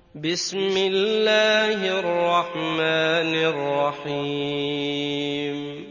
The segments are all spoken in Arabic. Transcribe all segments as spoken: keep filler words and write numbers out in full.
بسم الله الرحمن الرحيم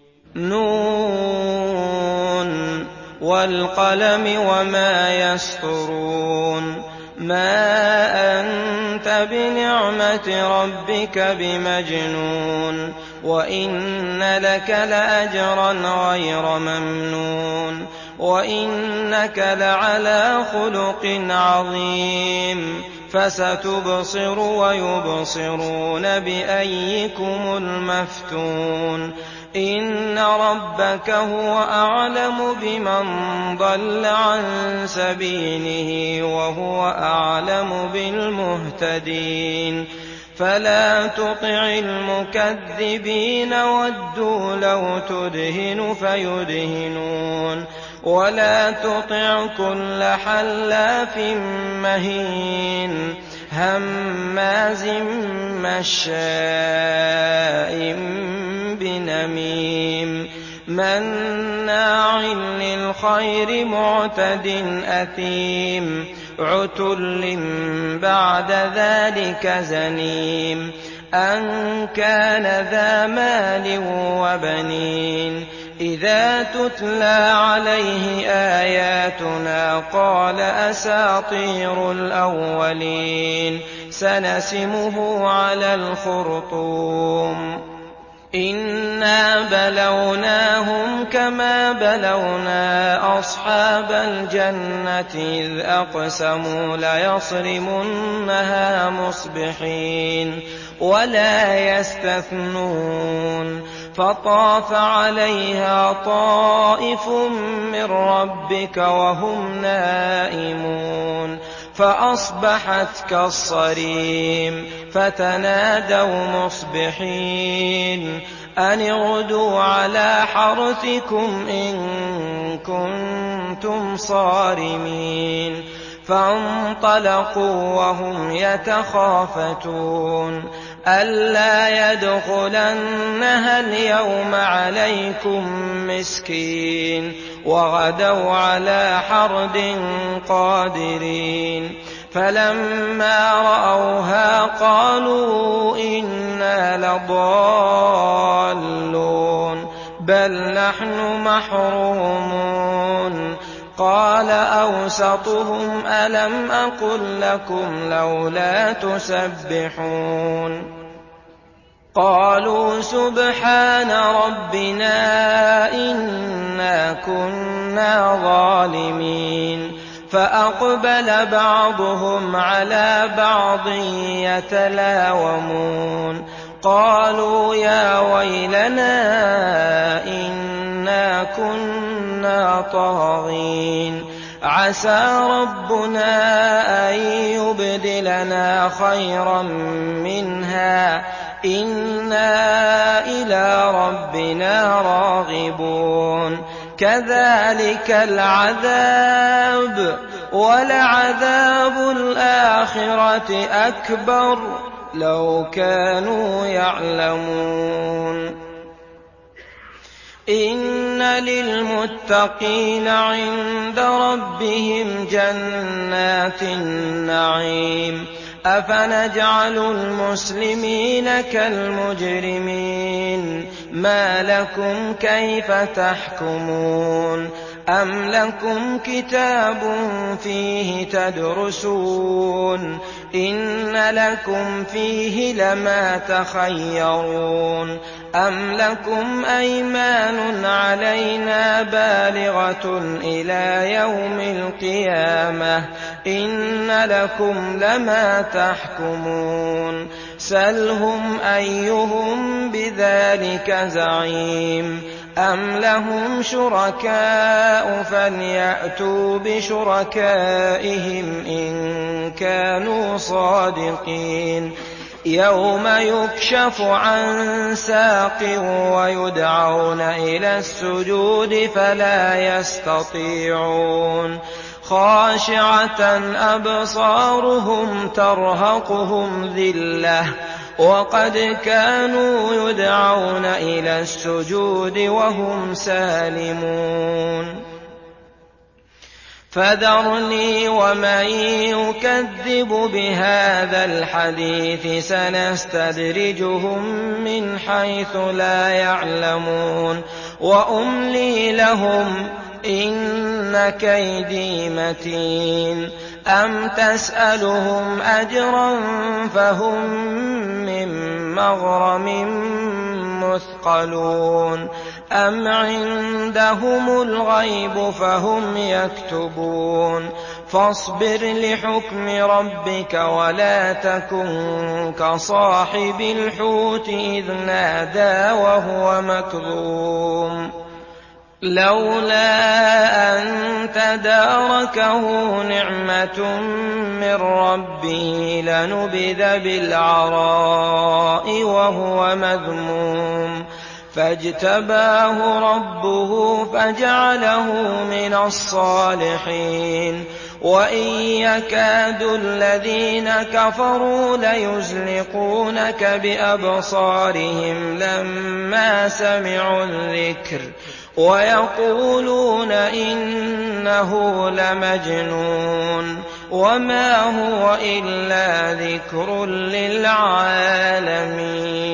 نون والقلم وما يسطرون ما أنت بنعمة ربك بمجنون وإن لك لأجرا غير ممنون وإنك لعلى خلق عظيم فستبصر ويبصرون بأيكم المفتون إن ربك هو أعلم بمن ضل عن سبيله وهو أعلم بالمهتدين فلا تطع المكذبين ودوا لو تدهن فيدهنون ولا تطع كل حلاف مهين هماز مشاء بنميم مناع للخير معتد أثيم عتل بعد ذلك زنيم أن كان ذا مال وبنين إذا تتلى عليه آياتنا قال أساطير الأولين سنسمه على الخرطوم إنا بلوناهم كما بلونا أصحاب الجنة إذ أقسموا ليصرمنها مصبحين ولا يستثنون فطاف عليها طائف من ربك وهم نائمون فأصبحت كالصريم فتنادوا مصبحين أن اغدوا على حرثكم إن كنتم صارمين فانطلقوا وهم يتخافتون ألا يدخلنها اليوم عليكم مسكين وغدوا على حرد قادرين فلما رأوها قالوا إنا لضالون بل نحن محرومون قال أوسطهم ألم أقل لكم لولا تسبحون قالوا سبحان ربنا إنا كنا ظالمين فأقبل بعضهم على بعض يتلاومون قالوا يا ويلنا إنا كنا طاغين عسى ربنا أن يبدلنا خيرا منها إنا إلى ربنا راغبون كذلك العذاب ولعذاب الآخرة أكبر لو كانوا يعلمون إن للمتقين عند ربهم جنات النعيم أفنجعل المسلمين كالمجرمين ما لكم كيف تحكمون أم لكم كتاب فيه تدرسون إن لكم فيه لما تخيرون أم لكم أيمان علينا بالغة إلى يوم القيامة إن لكم لما تحكمون سلهم أيهم بذلك زعيم أم لهم شركاء فليأتوا بشركائهم إن كانوا صادقين يوم يكشف عن ساق ويدعون إلى السجود فلا يستطيعون خاشعة أبصارهم ترهقهم ذلة وقد كانوا يدعون إلى السجود وهم سالمون فذرني ومن يكذب بهذا الحديث سنستدرجهم من حيث لا يعلمون وأملي لهم إن كيدي متين أم تسألهم أجرا فهم من مغرم مثقلون أم عندهم الغيب فهم يكتبون فاصبر لحكم ربك ولا تكن كصاحب الحوت إذ نادى وهو مكظوم لولا أن تداركه نعمة من ربه لنبذ بالعراء وهو مذموم فاجتباه ربه فجعله من الصالحين وإن يكاد الذين كفروا ليزلقونك بأبصارهم لما سمعوا الذكر ويقولون إنه لمجنون وما هو إلا ذكر للعالمين.